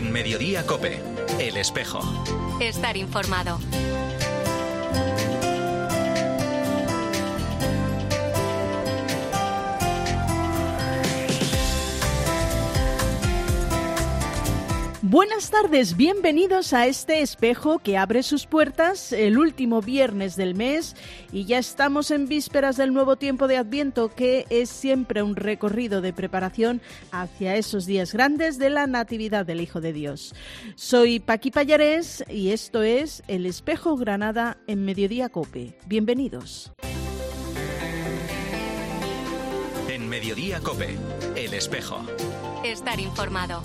En Mediodía COPE, El Espejo. Estar informado. Buenas tardes, bienvenidos a este espejo que abre sus puertas el último viernes del mes y ya estamos en vísperas del nuevo tiempo de Adviento, que es siempre un recorrido de preparación hacia esos días grandes de la Natividad del Hijo de Dios. Soy Paqui Pallarés y esto es El Espejo Granada en Mediodía COPE. Bienvenidos. En Mediodía COPE, El Espejo. Estar informado.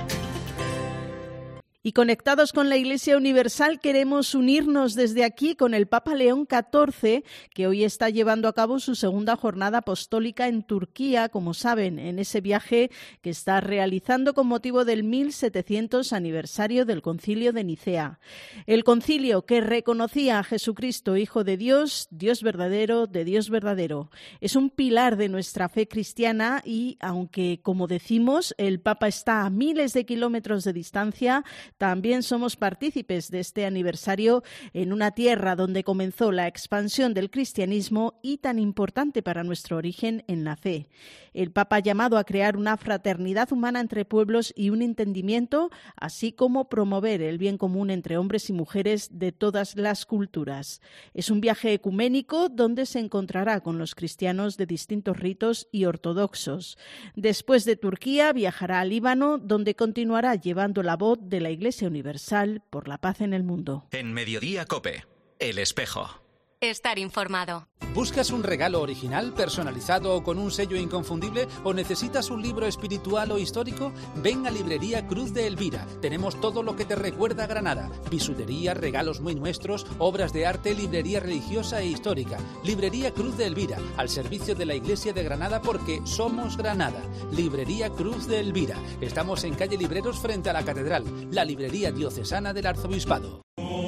Y conectados con la Iglesia Universal, queremos unirnos desde aquí con el Papa León XIV, que hoy está llevando a cabo su segunda jornada apostólica en Turquía, como saben, en ese viaje que está realizando con motivo del 1700 aniversario del Concilio de Nicea. El concilio que reconocía a Jesucristo, Hijo de Dios, Dios verdadero, de Dios verdadero. Es un pilar de nuestra fe cristiana y, aunque, como decimos, el Papa está a miles de kilómetros de distancia, también somos partícipes de este aniversario en una tierra donde comenzó la expansión del cristianismo y tan importante para nuestro origen en la fe. El Papa ha llamado a crear una fraternidad humana entre pueblos y un entendimiento, así como promover el bien común entre hombres y mujeres de todas las culturas. Es un viaje ecuménico donde se encontrará con los cristianos de distintos ritos y ortodoxos. Después de Turquía viajará a Líbano, donde continuará llevando la voz de la Iglesia Universal por la paz en el mundo. En Mediodía COPE, El Espejo. Estar informado. ¿Buscas un regalo original, personalizado o con un sello inconfundible? ¿O necesitas un libro espiritual o histórico? Ven a Librería Cruz de Elvira. Tenemos todo lo que te recuerda a Granada. Bisutería, regalos muy nuestros, obras de arte, librería religiosa e histórica. Librería Cruz de Elvira, al servicio de la Iglesia de Granada porque somos Granada. Librería Cruz de Elvira. Estamos en calle Libreros frente a la Catedral, la librería diocesana del Arzobispado.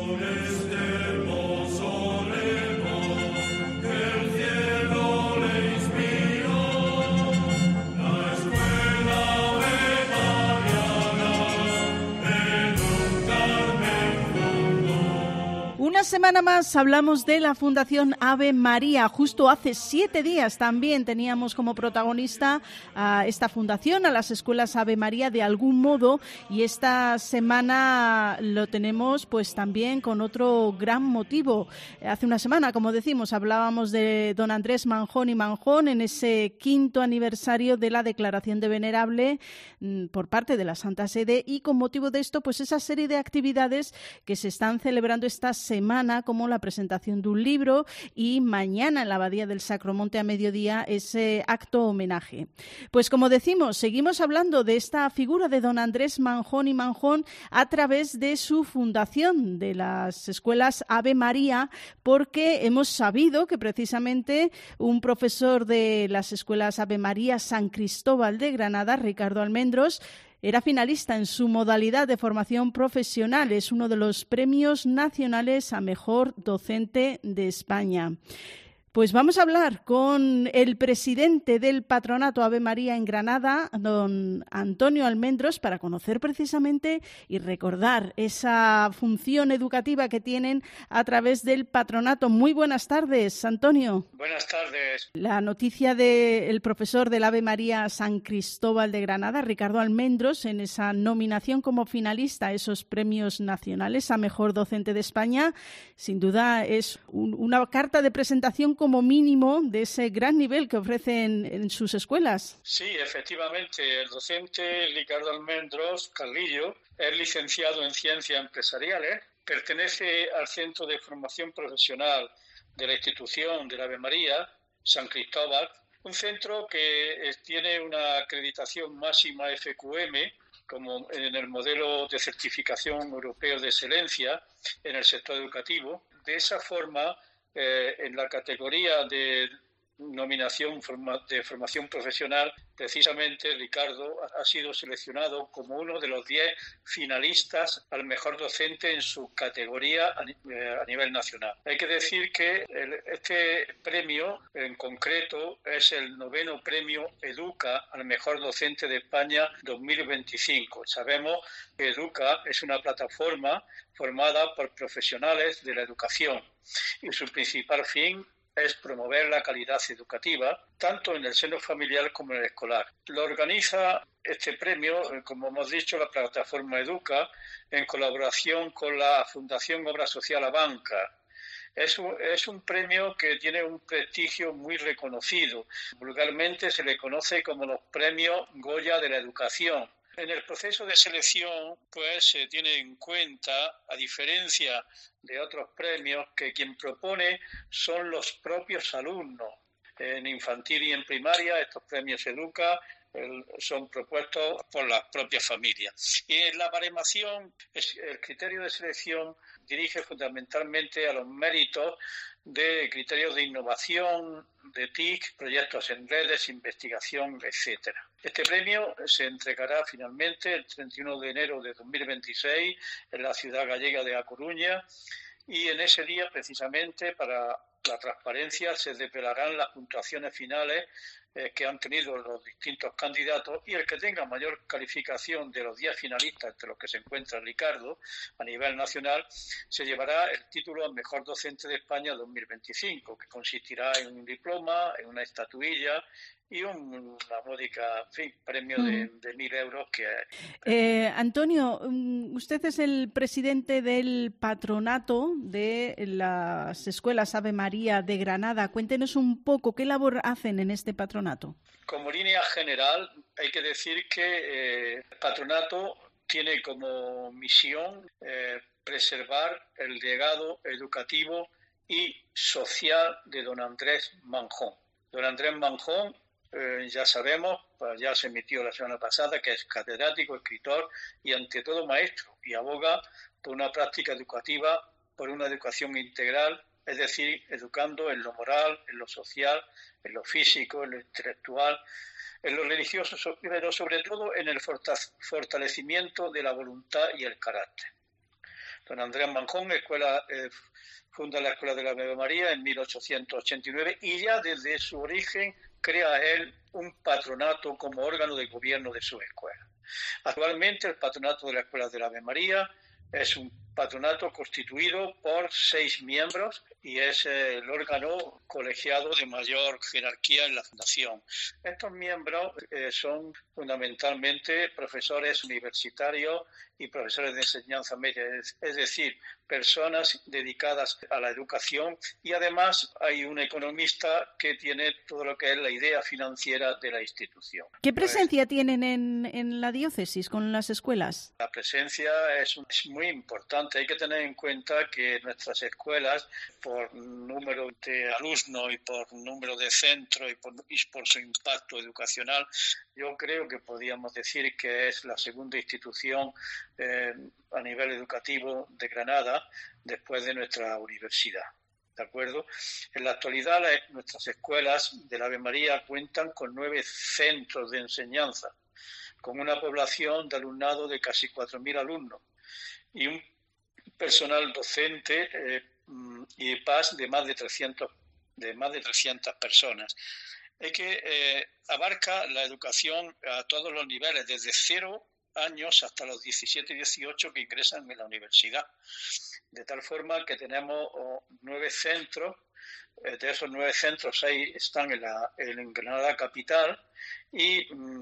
Una semana más hablamos de la Fundación Ave María. Justo hace 7 días también teníamos como protagonista a esta fundación, a las escuelas Ave María de algún modo, y esta semana lo tenemos pues también con otro gran motivo. Hace una semana, como decimos, hablábamos de don Andrés Manjón y Manjón en ese 5º aniversario de la declaración de venerable por parte de la Santa Sede, y con motivo de esto pues esa serie de actividades que se están celebrando esta semana, como la presentación de un libro, y mañana en la Abadía del Sacromonte a mediodía ese acto homenaje. Pues como decimos, seguimos hablando de esta figura de don Andrés Manjón y Manjón a través de su fundación de las escuelas Ave María, porque hemos sabido que precisamente un profesor de las escuelas Ave María San Cristóbal de Granada, Ricardo Almendros, era finalista en su modalidad de formación profesional. Es uno de los premios nacionales a mejor docente de España. Pues vamos a hablar con el presidente del Patronato Ave María en Granada, don Antonio Almendros, para conocer precisamente y recordar esa función educativa que tienen a través del patronato. Muy buenas tardes, Antonio. Buenas tardes. La noticia del profesor del Ave María San Cristóbal de Granada, Ricardo Almendros, en esa nominación como finalista a esos premios nacionales a mejor docente de España, sin duda es una carta de presentación como mínimo de ese gran nivel que ofrecen en sus escuelas. Sí, efectivamente, el docente Ricardo Almendros Carrillo es licenciado en Ciencias Empresariales, pertenece al Centro de Formación Profesional de la institución del Ave María, San Cristóbal, un centro que tiene una acreditación máxima FQM, como en el modelo de certificación europeo de excelencia en el sector educativo. De esa forma, en la categoría de nominación de formación profesional, precisamente Ricardo ha sido seleccionado como uno de los 10 finalistas al mejor docente en su categoría a nivel nacional. Hay que decir que este premio en concreto es el 9º premio Educa al mejor docente de España 2025. Sabemos que Educa es una plataforma formada por profesionales de la educación y su principal fin es promover la calidad educativa, tanto en el seno familiar como en el escolar. Lo organiza este premio, como hemos dicho, la plataforma Educa, en colaboración con la Fundación Obra Social Abanca. Es un premio que tiene un prestigio muy reconocido. Vulgarmente se le conoce como los premios Goya de la educación. En el proceso de selección, pues se tiene en cuenta, a diferencia de otros premios, que quien propone son los propios alumnos. En infantil y en primaria, estos premios Educa son propuestos por las propias familias. Y en la baremación, el criterio de selección dirige fundamentalmente a los méritos de criterios de innovación, de TIC, proyectos en redes, investigación, etcétera. Este premio se entregará finalmente el 31 de enero de 2026 en la ciudad gallega de A Coruña y en ese día, precisamente, para la transparencia, se desvelarán las puntuaciones finales que han tenido los distintos candidatos y el que tenga mayor calificación de los 10 finalistas, entre los que se encuentra Ricardo, a nivel nacional, se llevará el título al mejor docente de España 2025, que consistirá en un diploma, en una estatuilla y una módica premio de 1.000 euros. Antonio, usted es el presidente del patronato de las escuelas Ave María de Granada. Cuéntenos un poco qué labor hacen en este patronato. Como línea general, hay que decir que el patronato tiene como misión preservar el legado educativo y social de don Andrés Manjón. Don Andrés Manjón, ya sabemos, pues ya se emitió la semana pasada, que es catedrático, escritor y ante todo maestro, y aboga por una práctica educativa, por una educación integral, es decir, educando en lo moral, en lo social, en lo físico, en lo intelectual, en lo religioso, pero sobre todo en el fortalecimiento de la voluntad y el carácter. Don Andrés Manjón funda la Escuela de la Ave María en 1889 y ya desde su origen crea él un patronato como órgano de gobierno de su escuela. Actualmente el patronato de la Escuela de la Ave María es un patronato constituido por 6 miembros y es el órgano colegiado de mayor jerarquía en la fundación. Estos miembros son fundamentalmente profesores universitarios y profesores de enseñanza media, es decir, personas dedicadas a la educación, y además hay un economista que tiene todo lo que es la idea financiera de la institución. ¿Qué presencia tienen en la diócesis con las escuelas? La presencia es muy importante. Hay que tener en cuenta que nuestras escuelas, por número de alumnos y por número de centros y por su impacto educacional, yo creo que podríamos decir que es la segunda institución a nivel educativo de Granada después de nuestra universidad. ¿De acuerdo? En la actualidad, nuestras escuelas de la Ave María cuentan con 9 centros de enseñanza, con una población de alumnado de casi 4.000 alumnos y un personal docente y PAS de más de 300 personas. Es que abarca la educación a todos los niveles, desde 0 años hasta los 17 y 18 que ingresan en la universidad. De tal forma que tenemos 9 centros. De esos 9 centros, 6 están en Granada capital y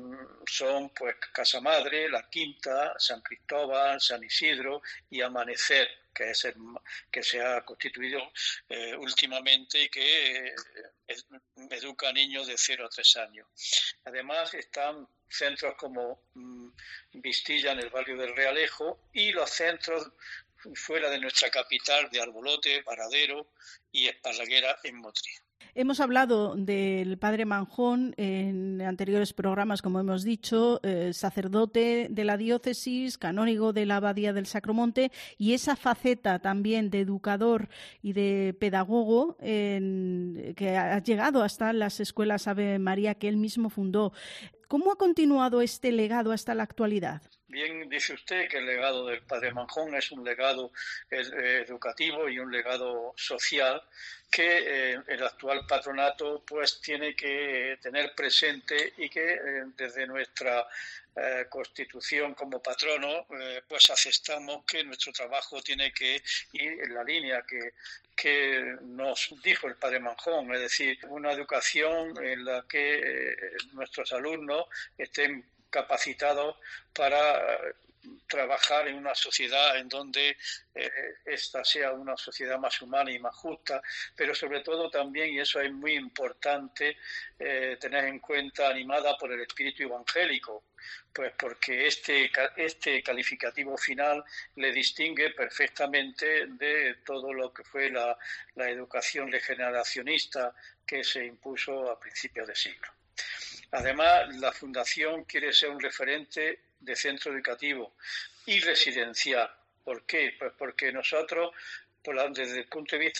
son pues Casa Madre, La Quinta, San Cristóbal, San Isidro y Amanecer, que es que se ha constituido últimamente y que educa a niños de 0 a 3 años. Además están centros como Vistilla en el barrio del Realejo y los centros fuera de nuestra capital de Arbolote, Varadero y Esparraguera en Motril. Hemos hablado del padre Manjón en anteriores programas, como hemos dicho, sacerdote de la diócesis, canónigo de la Abadía del Sacromonte, y esa faceta también de educador y de pedagogo que ha llegado hasta las escuelas Ave María que él mismo fundó. ¿Cómo ha continuado este legado hasta la actualidad? Bien, dice usted que el legado del padre Manjón es un legado educativo y un legado social que el actual patronato pues tiene que tener presente y que desde nuestra Constitución como patrono pues aceptamos que nuestro trabajo tiene que ir en la línea que nos dijo el padre Manjón, es decir, una educación en la que nuestros alumnos estén capacitados para trabajar en una sociedad en donde esta sea una sociedad más humana y más justa, pero sobre todo también, y eso es muy importante, tener en cuenta, animada por el espíritu evangélico, pues porque este calificativo final le distingue perfectamente de todo lo que fue la educación regeneracionista que se impuso a principios de siglo. Además, la Fundación quiere ser un referente de centro educativo y residencial. ¿Por qué? Pues porque nosotros, desde el punto de vista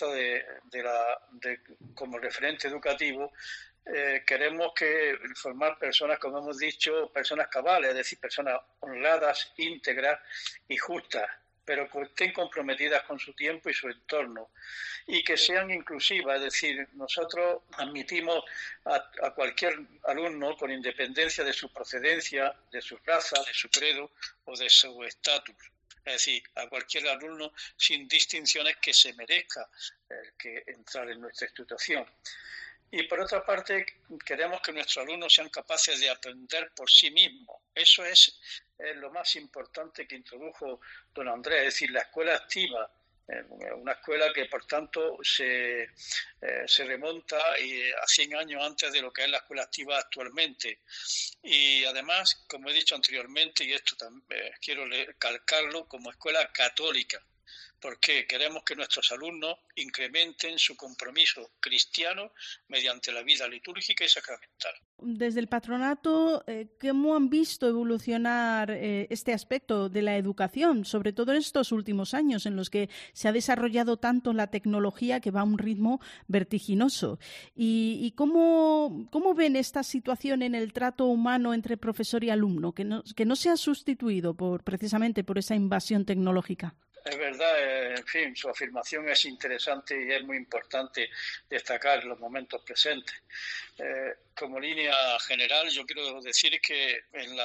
como referente educativo, queremos formar personas, como hemos dicho, personas cabales, es decir, personas honradas, íntegras y justas, pero que estén comprometidas con su tiempo y su entorno, y que sean inclusivas, es decir, nosotros admitimos a cualquier alumno con independencia de su procedencia, de su raza, de su credo o de su estatus. Es decir, a cualquier alumno sin distinciones que se merezca que entrar en nuestra institución. Y por otra parte, queremos que nuestros alumnos sean capaces de aprender por sí mismos. Eso es lo más importante que introdujo don Andrés, es decir, la escuela activa, una escuela que por tanto se remonta a 100 años antes de lo que es la escuela activa actualmente. Y además, como he dicho anteriormente, y esto también quiero calcarlo, como escuela católica, porque queremos que nuestros alumnos incrementen su compromiso cristiano mediante la vida litúrgica y sacramental. Desde el patronato, ¿cómo han visto evolucionar este aspecto de la educación, sobre todo en estos últimos años en los que se ha desarrollado tanto la tecnología que va a un ritmo vertiginoso? ¿Y cómo ven esta situación en el trato humano entre profesor y alumno, que no se ha sustituido precisamente por esa invasión tecnológica? Es verdad, en fin, su afirmación es interesante y es muy importante destacar los momentos presentes. Como línea general, yo quiero decir que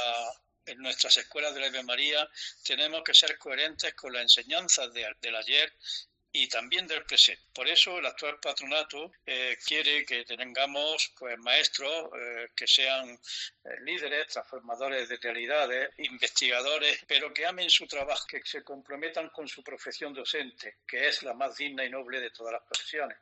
en nuestras escuelas de la Ave María tenemos que ser coherentes con las enseñanzas del ayer y también del presente. Por eso el actual patronato quiere que tengamos pues maestros que sean líderes, transformadores de realidades, investigadores, pero que amen su trabajo, que se comprometan con su profesión docente, que es la más digna y noble de todas las profesiones.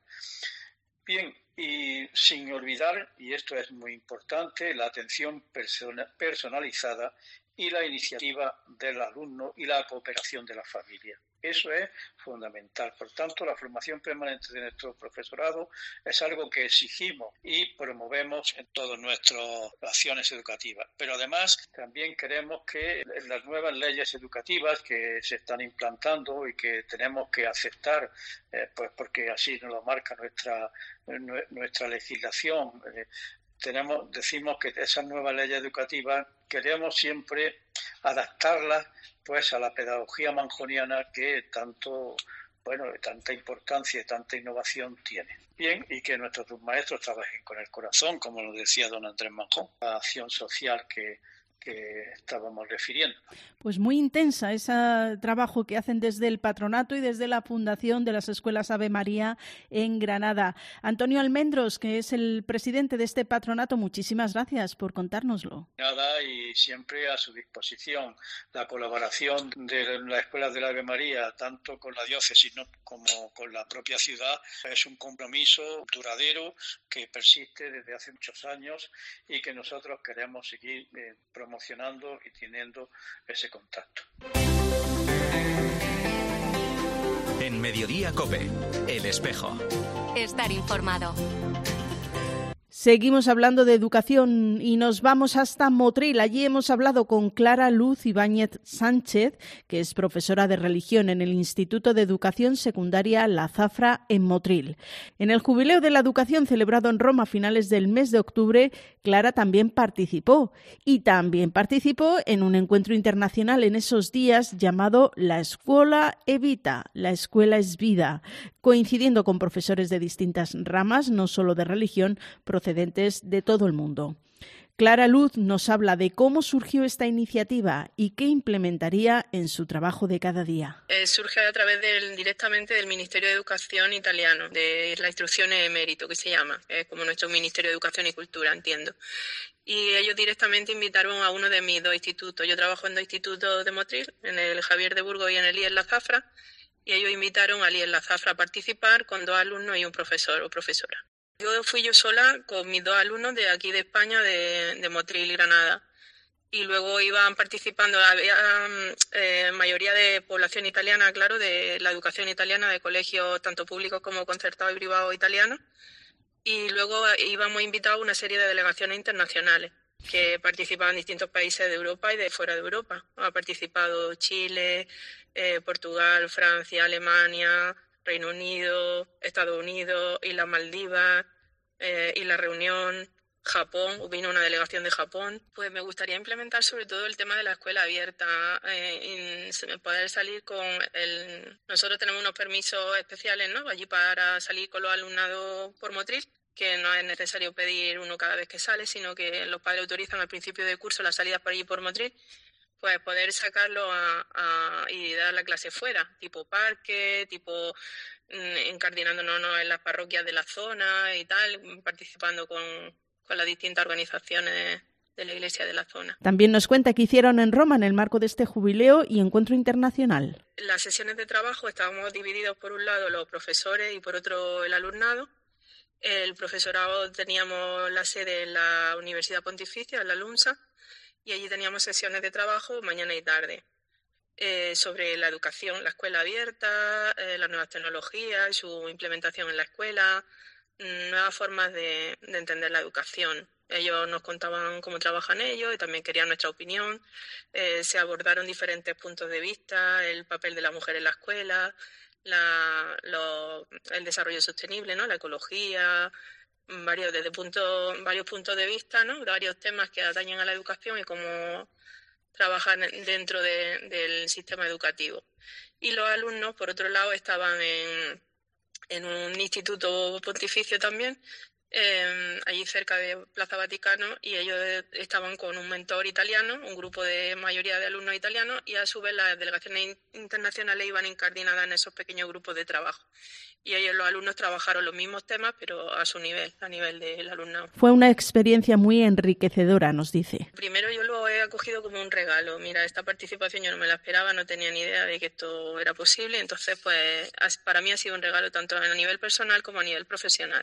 Bien, y sin olvidar, y esto es muy importante, la atención personalizada y la iniciativa del alumno y la cooperación de la familia. Eso es fundamental. Por tanto, la formación permanente de nuestro profesorado es algo que exigimos y promovemos en todas nuestras acciones educativas. Pero además también queremos que las nuevas leyes educativas que se están implantando y que tenemos que aceptar, pues porque así nos lo marca nuestra legislación, decimos que esas nuevas leyes educativas queremos siempre adaptarlas pues a la pedagogía manjoniana que tanta importancia y tanta innovación tiene. Bien, y que nuestros maestros trabajen con el corazón, como lo decía don Andrés Manjón, la acción social que estábamos refiriendo. Pues muy intensa ese trabajo que hacen desde el patronato y desde la fundación de las escuelas Ave María en Granada. Antonio Almendros, que es el presidente de este patronato, muchísimas gracias por contárnoslo. Nada, y siempre a su disposición. La colaboración de las escuelas de la Ave María, tanto con la diócesis como con la propia ciudad, es un compromiso duradero que persiste desde hace muchos años y que nosotros queremos seguir promocionando y teniendo ese contacto. En Mediodía COPE, El Espejo. Estar informado. Seguimos hablando de educación y nos vamos hasta Motril. Allí hemos hablado con Clara Luz Ibáñez Sánchez, que es profesora de religión en el Instituto de Educación Secundaria La Zafra en Motril. En el Jubileo de la Educación celebrado en Roma a finales del mes de octubre, Clara también participó. Y también participó en un encuentro internacional en esos días llamado La Scuola è Vita, la escuela es vida, coincidiendo con profesores de distintas ramas, no solo de religión, procedentes de todo el mundo. Clara Luz nos habla de cómo surgió esta iniciativa y qué implementaría en su trabajo de cada día. Surge a través directamente del Ministerio de Educación italiano, de la instrucción emérito, que se llama, es como nuestro Ministerio de Educación y Cultura, entiendo. Y ellos directamente invitaron a uno de mis 2 institutos. Yo trabajo en 2 institutos de Motril, en el Javier de Burgos y en el IES La Zafra, y ellos invitaron al IES La Zafra a participar con 2 alumnos y un profesor o profesora. Fui yo sola con mis 2 alumnos de aquí de España, de Motril y Granada. Y luego iban participando, había mayoría de población italiana, claro, de la educación italiana, de colegios tanto públicos como concertados y privados italianos. Y luego íbamos invitados a una serie de delegaciones internacionales que participaban en distintos países de Europa y de fuera de Europa. Ha participado Chile, Portugal, Francia, Alemania, Reino Unido, Estados Unidos, Islas Maldivas, Isla Reunión, Japón, vino una delegación de Japón. Pues me gustaría implementar sobre todo el tema de la escuela abierta, poder salir con Nosotros tenemos unos permisos especiales, ¿no?, allí para salir con los alumnados por Motril, que no es necesario pedir uno cada vez que sale, sino que los padres autorizan al principio de curso las salidas por allí por Motril, pues poder sacarlo y dar la clase fuera, tipo parque, tipo encardinándonos en las parroquias de la zona y tal, participando con las distintas organizaciones de la iglesia de la zona. También nos cuenta qué hicieron en Roma en el marco de este jubileo y encuentro internacional. Las sesiones de trabajo estábamos divididos por un lado los profesores y por otro el alumnado. El profesorado teníamos la sede en la Universidad Pontificia, en la LUMSA, y allí teníamos sesiones de trabajo mañana y tarde sobre la educación, la escuela abierta, las nuevas tecnologías, su implementación en la escuela, nuevas formas de entender la educación. Ellos nos contaban cómo trabajan ellos y también querían nuestra opinión. Se abordaron diferentes puntos de vista, el papel de la mujer en la escuela, el desarrollo sostenible, ¿no?, la ecología, varios puntos de vista, ¿no?, varios temas que atañen a la educación y cómo trabajar dentro del sistema educativo. Y los alumnos, por otro lado, estaban en un instituto pontificio también, allí cerca de Plaza Vaticano, y ellos estaban con un mentor italiano, un grupo de mayoría de alumnos italianos, y a su vez las delegaciones internacionales iban incardinadas en esos pequeños grupos de trabajo. Y ellos, los alumnos, trabajaron los mismos temas, pero a su nivel, a nivel del alumnado. Fue una experiencia muy enriquecedora, nos dice. Primero yo lo he acogido como un regalo. Mira, esta participación yo no me la esperaba, no tenía ni idea de que esto era posible. Entonces, pues, para mí ha sido un regalo tanto a nivel personal como a nivel profesional.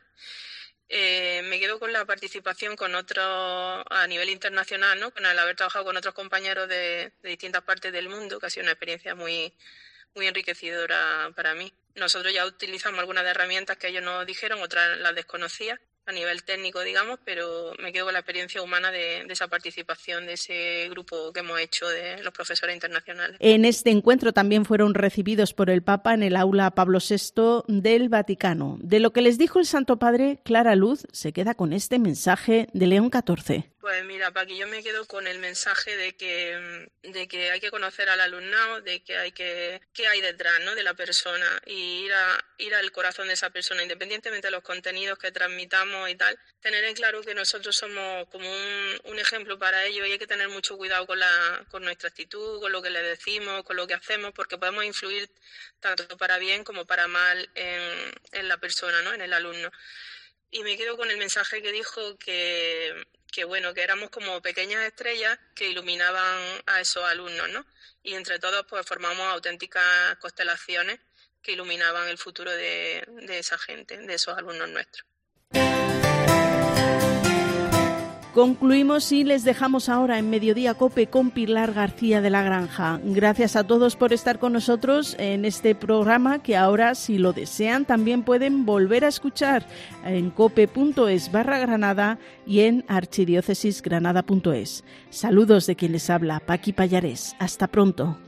Me quedo con la participación con otros a nivel internacional, ¿no?, con el haber trabajado con otros compañeros de distintas partes del mundo, que ha sido una experiencia muy, muy enriquecedora para mí. Nosotros ya utilizamos algunas de herramientas que ellos nos dijeron, otras las desconocía a nivel técnico, digamos, pero me quedo con la experiencia humana de esa participación, de ese grupo que hemos hecho de los profesores internacionales. En este encuentro también fueron recibidos por el Papa en el aula Pablo VI del Vaticano. De lo que les dijo el Santo Padre, Clara Luz se queda con este mensaje de León XIV. Pues mira, Paqui, yo me quedo con el mensaje de que hay que conocer al alumnado, de que qué hay detrás, ¿no?, de la persona, y ir al corazón de esa persona, independientemente de los contenidos que transmitamos y tal, tener en claro que nosotros somos como un ejemplo para ellos, y hay que tener mucho cuidado con nuestra actitud, con lo que les decimos, con lo que hacemos, porque podemos influir tanto para bien como para mal en la persona, ¿no?, en el alumno. Y me quedo con el mensaje que dijo que éramos como pequeñas estrellas que iluminaban a esos alumnos, ¿no? Y entre todos pues formamos auténticas constelaciones que iluminaban el futuro de esa gente, de esos alumnos nuestros. Concluimos y les dejamos ahora en Mediodía COPE con Pilar García de la Granja. Gracias a todos por estar con nosotros en este programa que ahora, si lo desean, también pueden volver a escuchar en cope.es/Granada y en archidiócesisgranada.es. Saludos de quien les habla, Paqui Pallarés. Hasta pronto.